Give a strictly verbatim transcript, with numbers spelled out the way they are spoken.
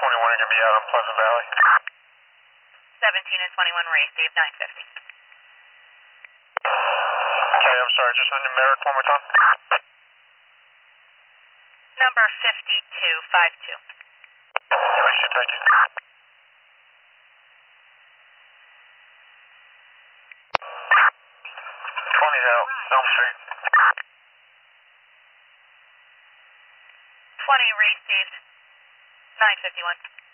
twenty-one are going to be out on Pleasant Valley. seventeen and twenty-one received, nine fifty. Okay, I'm sorry, just the numeric one more time. Number fifty-two fifty-two. Appreciate it, thank you. twenty's out, Elm Street. twenty received, nine fifty-one.